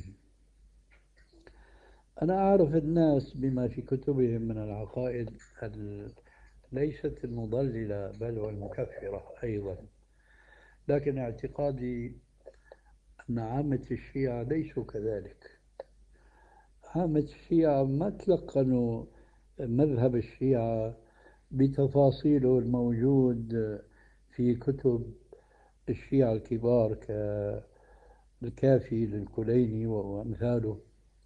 أنا أعرف الناس بما في كتبهم من العقائد ليست المضللة بل والمكفرة أيضا، لكن اعتقادي أن عامة الشيعة ليسوا كذلك. عامة الشيعة ما تلقنوا مذهب الشيعة بتفاصيله الموجود في كتب الشيعة الكبار كالكافي للكليني وأمثاله.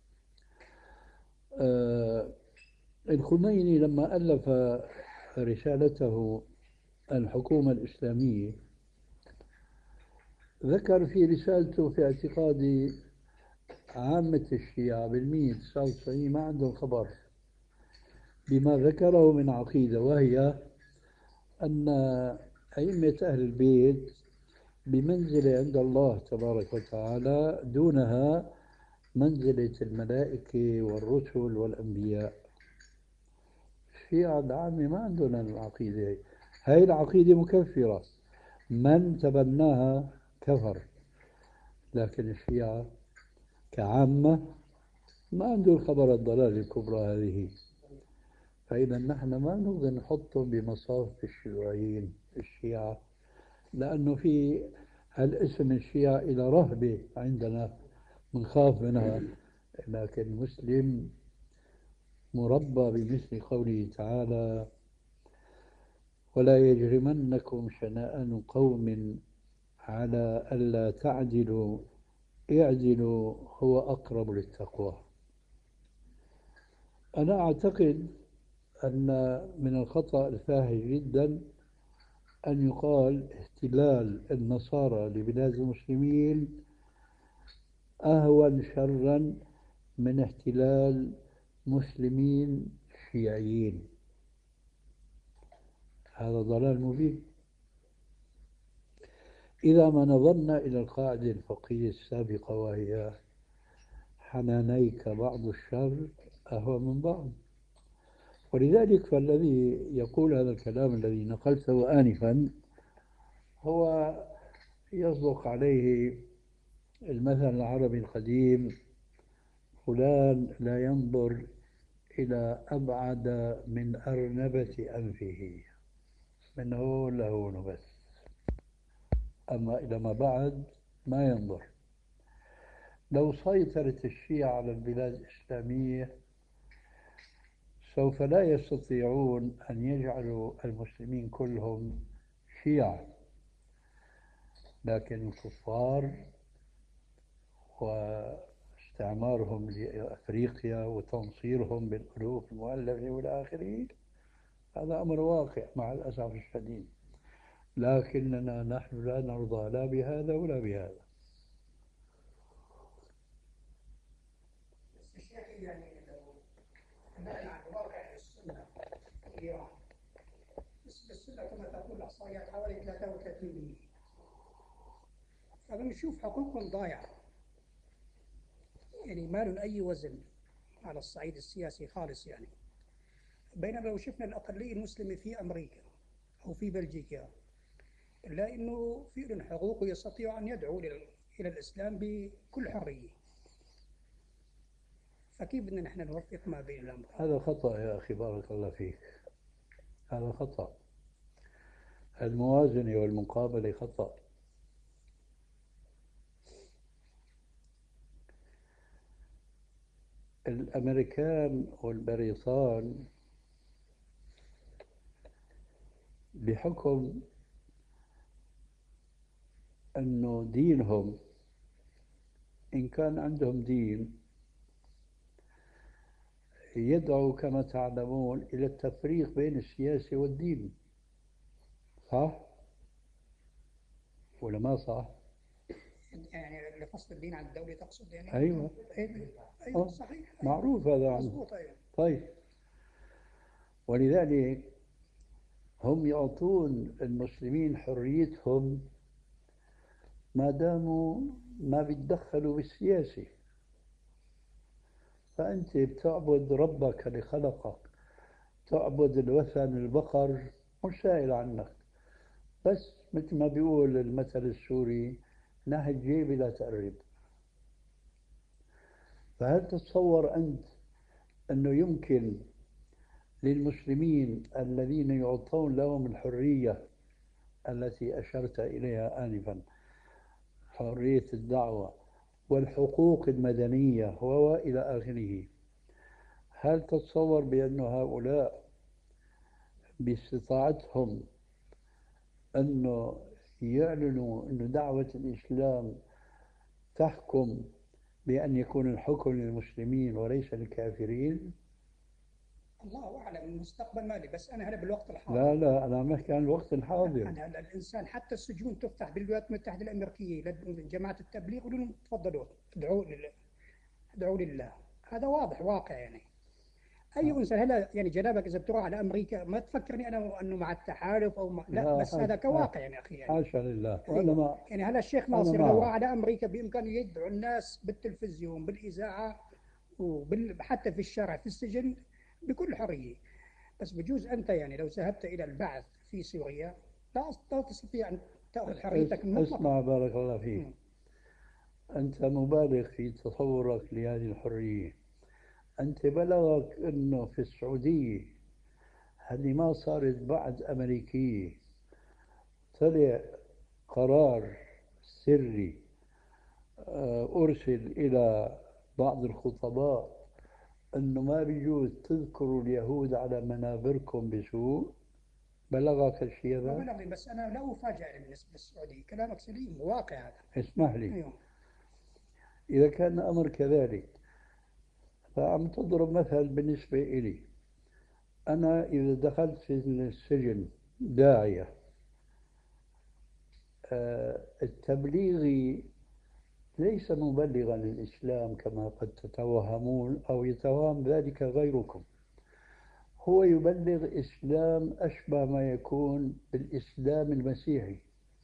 آه الخميني لما ألف رسالته الحكومة الإسلامية ذكر في رسالته في اعتقادي عامة الشيعة بالمية تسعة وتسعين ما عندهم خبر بما ذكره من عقيدة، وهي أن أئمة أهل البيت بمنزلة عند الله تبارك وتعالى دونها منزلة الملائكة والرسل والأنبياء. الشيعة العامة ما عندهم العقيدة هي. هاي العقيدة مكفرة، من تبناها كفر، لكن الشيعة كعامة ما عنده الخبر الضلال الكبرى هذه. فإذا نحن ما نقدر نحطهم بمصاف الشيوعيين الشيعة، لأنه في هالاسم الشيعة إلى رهبة عندنا بنخاف منها، لكن المسلم مربى بمثل قوله تعالى: ولا يجرمنكم شنآن قوم على ألا تعدلوا اعدلوا هو أقرب للتقوى. أنا أعتقد أن من الخطأ الفاحش جدا أن يقال احتلال النصارى لبلاد المسلمين أهون شرا من احتلال مسلمين شيعيين. هذا ضلال مبين. إذا ما نظرنا إلى القاعدة الفقهية السابقة وهي حنانيك بعض الشر أهوى من بعض، ولذلك فالذي يقول هذا الكلام الذي نقلته آنفا هو يصدق عليه المثل العربي القديم: فلان لا ينظر إلى أبعد من أرنبة أنفه، من هون لهون بس، أما إلى ما بعد ما ينظر. لو سيطرت الشيعة على البلاد الإسلامية سوف لا يستطيعون أن يجعلوا المسلمين كلهم شيعة، لكن الكفار واستعمارهم لأفريقيا وتنصيرهم بالألوف المؤلفة والى آخره هذا أمر واقع مع الأسف الشديد، لكننا نحن لا نرضى لا بهذا ولا بهذا. الشيخ يعني لو نحن عن واقع السنة في إيران، السنة كما تقول الإحصائيات حوالي ثلاثة وثلاثين بالمئة، فبنشوف حقوقهم ضايعة، يعني ما لهم أي وزن على الصعيد السياسي خالص يعني. بينما لو شفنا الأقلية المسلمة في أمريكا أو في بلجيكا إلا أنه في لهم حقوق ويستطيعوا أن يدعوا إلى الإسلام بكل حرية، فكيف بدنا نحن نوفق ما بين الأمر؟ هذا خطأ يا أخي بارك الله فيك، هذا خطأ، الموازنة والمقابلة خطأ. الأمريكان والبريطان بحكم أنه دينهم إن كان عندهم دين يدعو كما تعلمون إلى التفريق بين السياسة والدين، صح؟ ولا ما صح؟ يعني لفصل الدين عن الدولة تقصد يعني؟ أيوة أيوة صحيح، معروف هذا عنه. مضبوط. أيوة. طيب، ولذلك هم يعطون المسلمين حريتهم ما داموا ما بيتدخلوا بالسياسة. فأنت بتعبد ربك اللي خلقك، تعبد الوثن البقر مش سائل عنك، بس مثل ما بيقول المثل السوري: ناحية جيبي لا تقرب. فهل تتصور أنت أنه يمكن للمسلمين الذين يعطون لهم الحرية التي أشرت إليها آنفا، حرية الدعوة والحقوق المدنية وإلى آخره، هل تتصور بأن هؤلاء باستطاعتهم أنه يعلنوا أن دعوة الإسلام تحكم بأن يكون الحكم للمسلمين وليس للكافرين؟ الله أعلم، المستقبل مالي، بس أنا هلا بالوقت الحاضر. لا لا أنا بحكي عن الوقت الحاضر. أنا هلا الإنسان حتى السجون تفتح بالولايات المتحدة الأمريكية لجماعة التبليغ يقولوا لهم تفضلوا ادعوا لله، ادعوا لله. هذا واضح واقع يعني. أي إنسان هلا يعني جنابك إذا بتروح على أمريكا ما تفكرني أنا أنه مع التحالف أو ما... لا, لا بس هذا كواقع يعني أخي يعني. حاشا لله. أيوة. ما يعني هلا الشيخ ناصر لو راح على أمريكا بإمكانه يدعو الناس بالتلفزيون بالإذاعة وحتى في الشارع في السجن بكل حرية. بس بجوز أنت يعني لو ذهبت إلى البعث في سوريا لا تستطيع أن تأخذ حريتك المطلقة. اسمع بارك الله فيك، م. أنت مبالغ في تصورك لهذه الحرية. أنت بلغك أنه في السعودية هذه ما صارت بعد أمريكية، طلع قرار سري أرسل إلى بعض الخطباء أنه ما بيجوز تذكروا اليهود على منابركم بسوء. بلغك الشيء هذا؟ بلغني، بس أنا لا أفاجأ بالنسبة للسعودية. كلامك سليم واقع هذا. اسمح لي. أيوه. إذا كان الأمر كذلك فعم تضرب مثل بالنسبة إلي. أنا إذا دخلت في السجن داعية، التبليغي ليس مبلغا للإسلام كما قد تتوهمون أو يتوهم ذلك غيركم، هو يبلغ إسلام أشبه ما يكون بالإسلام المسيحي،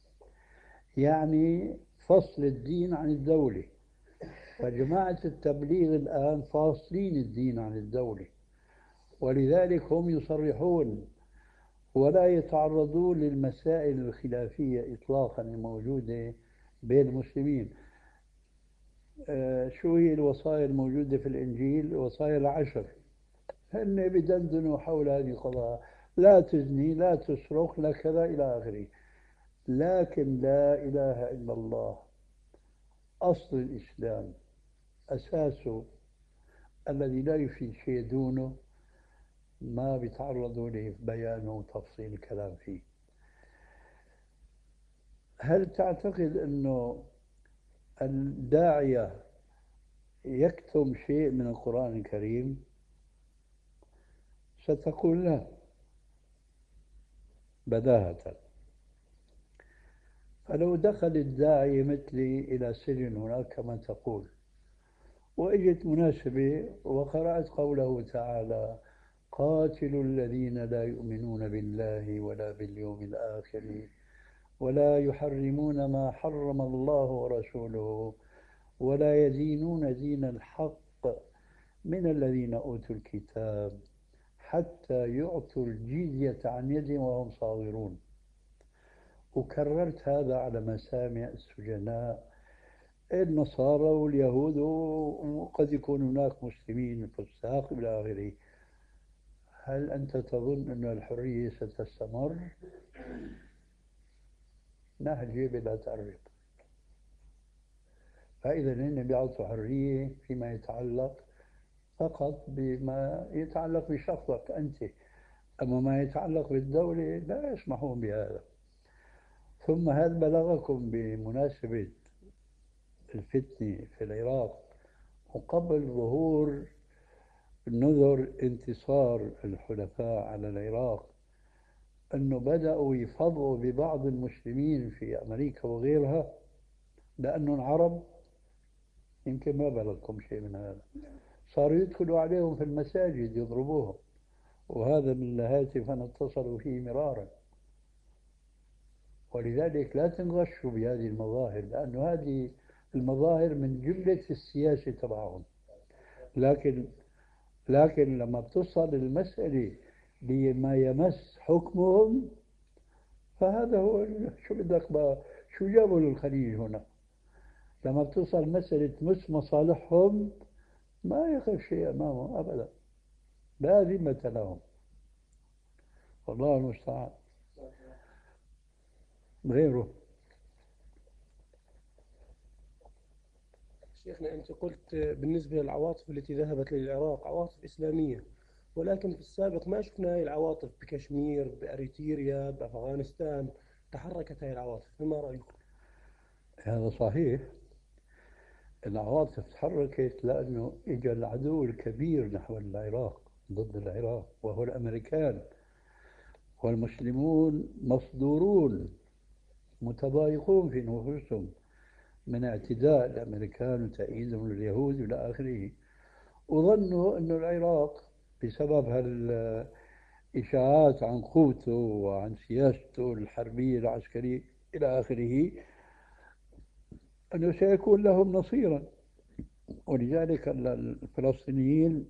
يعني فصل الدين عن الدولة. فجماعة التبليغ الآن فاصلين الدين عن الدولة، ولذلك هم يصرحون ولا يتعرضون للمسائل الخلافية إطلاقا الموجودة بين المسلمين. آه شو هي الوصايا الموجودة في الإنجيل؟ الوصايا العشر، هن بدندنوا حول هذه القضايا: لا تزني، لا تسرق، لا كذا إلى آخره. لكن لا إله إلا الله أصل الإسلام أساسه الذي لا يفيد شيء دونه ما بيتعرضوا لبيانه وتفصيل الكلام فيه. هل تعتقد أنه الداعية يكتم شيء من القرآن الكريم؟ ستقول لا بداهة. فلو دخل الداعي مثلي إلى سجن هناك كما تقول، وإجت مناسبة وقرأت قوله تعالى: قاتلوا الذين لا يؤمنون بالله ولا باليوم الآخر ولا يحرمون ما حرم الله ورسوله ولا يدينون دين الحق من الذين أوتوا الكتاب حتى يعطوا الجزية عن يد وهم صاغرون. وكررت هذا على مسامع السجناء النصارى واليهود، وقد يكون هناك مسلمين فساق إلى آخره. هل أنت تظن أن الحرية ستستمر؟ نهجة بلا تعريف. فإذا هن بيعطوا حرية فيما يتعلق فقط بما يتعلق بشخصك أنت، أما ما يتعلق بالدولة لا يسمحون بهذا. ثم هل بلغكم بمناسبة الفتنة في العراق وقبل ظهور نذر انتصار الحلفاء على العراق أنه بدأوا يفضوا ببعض المسلمين في أمريكا وغيرها لأنهم عرب؟ يمكن ما بلغكم شيء من هذا. صاروا يدخلوا عليهم في المساجد يضربوهم، وهذا من الهاتف أنا اتصلوا فيه مرارا. ولذلك لا تنغشوا بهذه المظاهر، لأن هذه المظاهر من جملة السياسة تبعهم. لكن لكن لما بتصل المسألة بما يمس حكمهم فهذا هو. شو بدك بقى، شو جابوا للخليج هنا؟ لما بتصل مسألة تمس مصالحهم ما يخف شيء أمامهم أبدا، لا ذمة لهم. والله المستعان. غيره. شيخنا أنت قلت بالنسبة للعواطف التي ذهبت للعراق عواطف إسلامية، ولكن في السابق ما شفنا هاي العواطف بكشمير، بأريتريا، بأفغانستان تحركت هاي العواطف، فما رأيكم؟ هذا صحيح، العواطف تحركت لأنه إجا العدو الكبير نحو العراق ضد العراق وهو الأمريكان، والمسلمون مصدورون متضايقون في نفوسهم من اعتداء الأمريكان وتأييدهم لليهود إلى آخره، وظنوا أن العراق بسبب هالإشاعات عن قوته وعن سياسته الحربية العسكرية إلى آخره أنه سيكون لهم نصيرا. ولذلك الفلسطينيين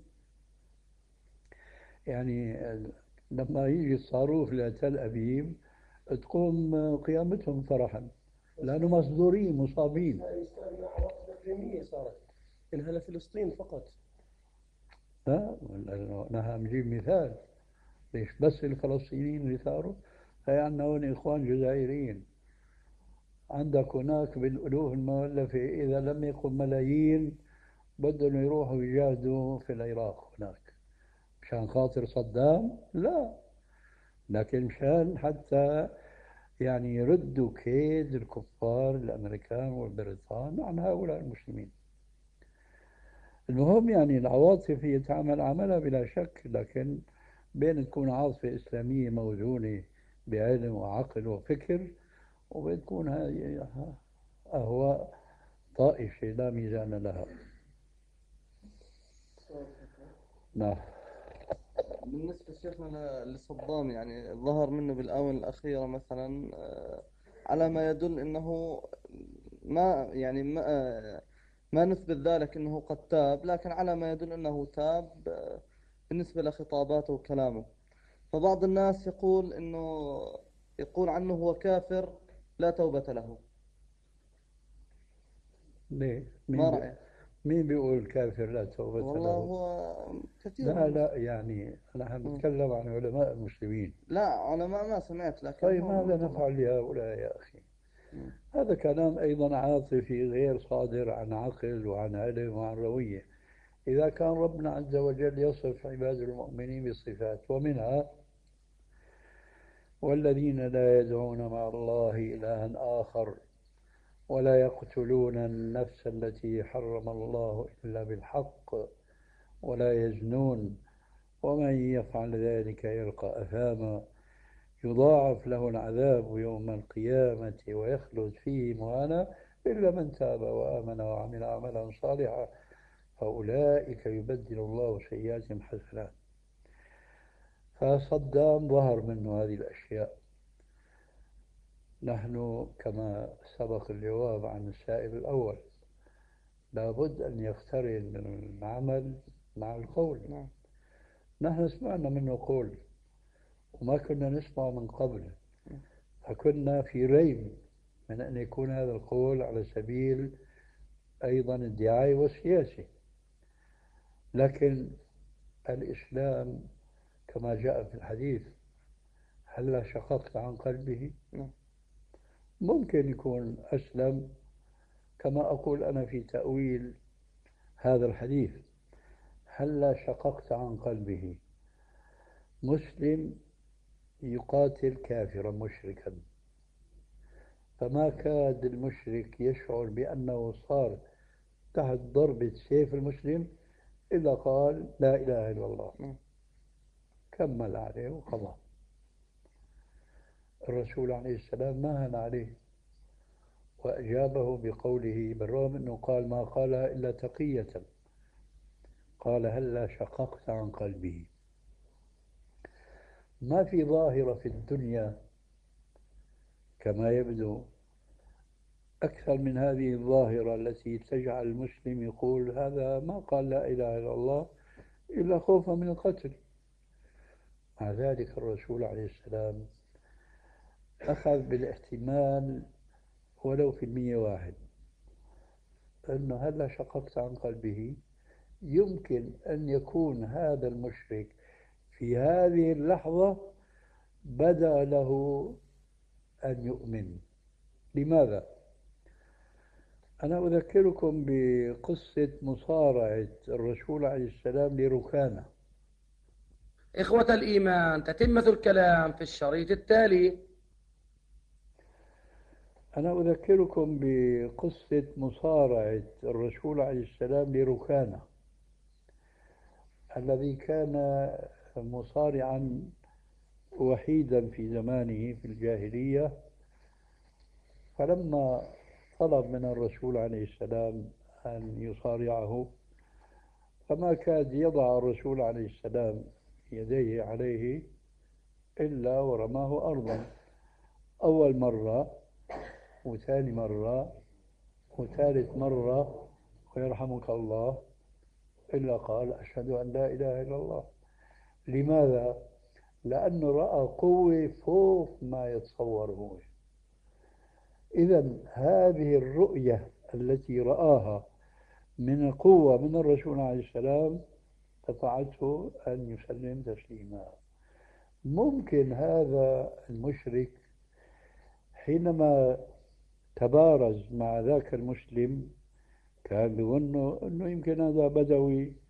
يعني لما يجي الصاروخ لتل أبيب تقوم قيامتهم فرحا لأنه مصدورين مصابين. هاي صار عواطف إقليمية صارت، إنها لفلسطين فقط. لا، نحن نجيب مثال. ليش بس الفلسطينيين اللي ثاروا؟ هي عندنا هون إخوان جزائريين، عندك هناك بالألوف المؤلفة إذا لم يكن ملايين بدهم يروحوا يجاهدوا في العراق هناك مشان خاطر صدام؟ لا، لكن مشان حتى يعني يردوا كيد الكفار الأمريكان والبريطان عن هؤلاء المسلمين. المهم يعني العواطف هي تعمل عملها بلا شك، لكن بين تكون عاطفة إسلامية موزونة بعلم وعقل وفكر، وبين تكون هذه أهواء طائشة لا ميزان لها. نعم. بالنسبة لشيخنا لصدام يعني ظهر منه بالآونة الأخيرة مثلا آه، على ما يدل أنه ما يعني ما آه، ما نثبت ذلك أنه قد تاب، لكن على ما يدل أنه تاب آه، بالنسبة لخطاباته وكلامه. فبعض الناس يقول أنه يقول عنه هو كافر لا توبة له. ليه؟ ما مين بي... رأيك؟ مين بيقول كافر لا توبة والله له؟ هو كثير لا من لا، يعني أنا مم. بتكلم عن علماء المسلمين. لا أنا ما ما سمعت، لكن طيب هو ماذا مطلع. نفعل لهؤلاء يا أخي؟ مم. هذا كلام أيضا عاطفي غير صادر عن عقل وعن علم وعن روية. إذا كان ربنا عز وجل يصف عباد المؤمنين بصفات، ومنها والذين لا يدعون مع الله إلها آخر ولا يقتلون النفس التي حرم الله إلا بالحق ولا يزنون ومن يفعل ذلك يلقى أثاما يضاعف له العذاب يوم القيامة ويخلد فيه مهانا إلا من تاب وآمن وعمل عملا صالحا فأولئك يبدل الله سيئاتهم حسنات. فصدام ظهر منه هذه الأشياء. نحن كما سبق الجواب عن السائل الأول لابد أن يقترن العمل مع القول. نعم. نحن سمعنا منه قول وما كنا نسمع من قبل، فكنا في ريب من أن يكون هذا القول على سبيل أيضا الدعاية والسياسة. لكن الإسلام كما جاء في الحديث هل شققت عن قلبه؟ نعم. ممكن يكون أسلم، كما أقول أنا في تأويل هذا الحديث، هل شققت عن قلبه مسلم يقاتل كافرا مشركا، فما كاد المشرك يشعر بأنه صار تحت ضربة سيف المسلم إلا قال لا إله إلا الله، كمل عليه وقضى. الرسول عليه السلام ما هان عليه وأجابه بقوله، بالرغم أنه قال ما قالها إلا تقية، قال هلا شققت عن قلبه. ما في ظاهرة في الدنيا كما يبدو أكثر من هذه الظاهرة التي تجعل المسلم يقول هذا ما قال لا إله إلا الله إلا خوفا من القتل. مع ذلك الرسول عليه السلام أخذ بالاحتمال ولو في المية واحد أنه هلا شققت عن قلبه، يمكن أن يكون هذا المشرك في هذه اللحظة بدا له أن يؤمن. لماذا؟ أنا أذكركم بقصة مصارعة الرسول عليه السلام لركانة. إخوة الإيمان، تتمة الكلام في الشريط التالي. أنا أذكركم بقصة مصارعة الرسول عليه السلام لركانة الذي كان مصارعا وحيدا في زمانه في الجاهلية، فلما طلب من الرسول عليه السلام أن يصارعه فما كاد يضع الرسول عليه السلام يديه عليه إلا ورماه أرضا، أول مرة وثاني مرة وثالث مرة ويرحمك الله إلا قال أشهد أن لا إله إلا الله. لماذا؟ لأنه رأى قوة فوق ما يتصور هو. إذن هذه الرؤية التي رآها من قوة من الرسول عليه السلام دفعته أن يسلم تسليما. ممكن هذا المشرك حينما تبارز مع ذاك المسلم كان يظن أنه يمكن هذا بدوي